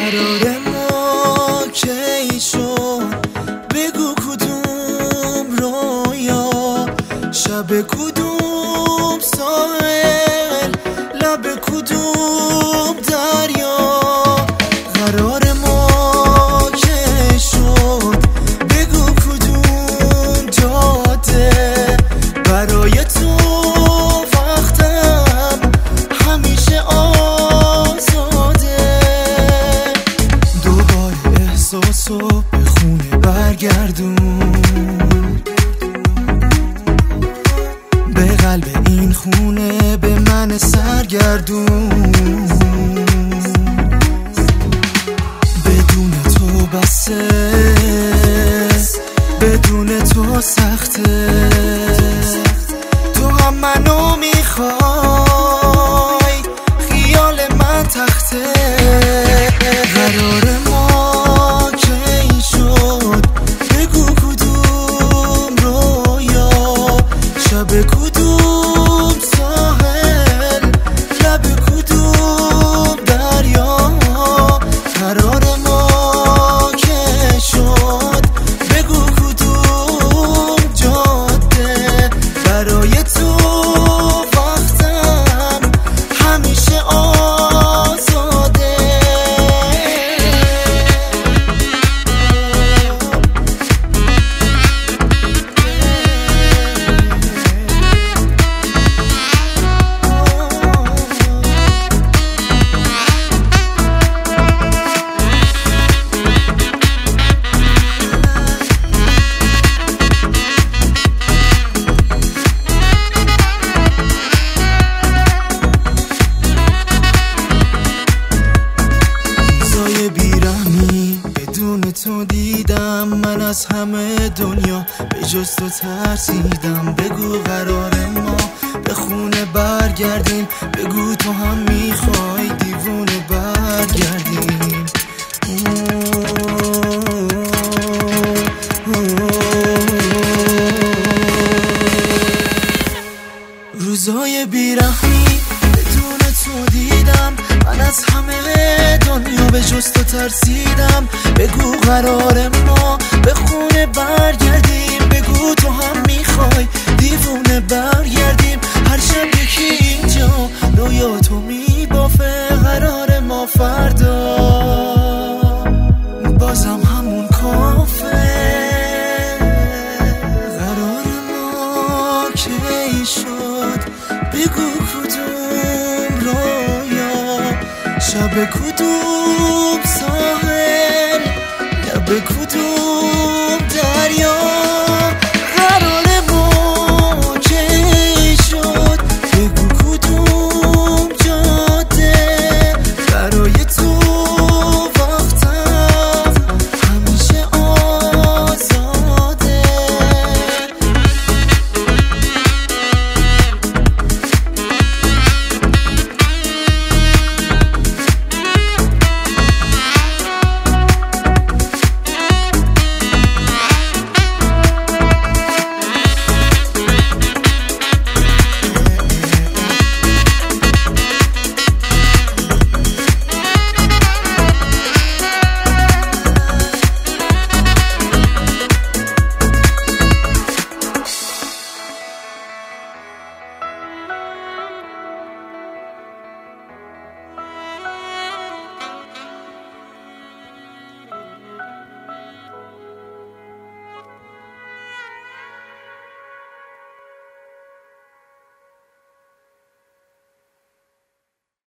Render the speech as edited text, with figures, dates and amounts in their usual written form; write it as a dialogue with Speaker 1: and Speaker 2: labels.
Speaker 1: قرار ما کی شد؟ بگو کدوم رویا، شب کدوم ساحل، لب کدوم دریا. قرار ما کی شد؟ بگو کدوم جاده، برای تو وقتم همیشه آزاده. دوباره احساسو به خونه برگردون، به قلب این خونه به من سرگردون. بدون تو بسه، بدون تو سخته. تو هم منو میخوای، خیال من تخته. قرار ما کی شد؟ بگو کدوم رویا، شب کدوم ساحل، لب کدوم دریا. قرار ما کی شد؟ بگو کدوم جاده، برای تو وقتم همیشه آزاده. تو دیدم من از همه دنیا، به جز تو ترسیدم. بگو قرار ما به خونه برگردیم، بگو تو هم میخوای دیوونه برگردیم. روزای بیرحمی بدون تو دیدم، من از همه دنیا به جز تو ترسیدم. بگو قرار ما به خونه برگردیم، بگو تو هم میخوای دیوونه برگردیم. هر شب یکی اینجا رویا تو میبافه، قرار ما فردا بازم همون کافه. قرار ما کی شد؟ بگو کدوم رویا، شب کدوم ساحل، لب کدوم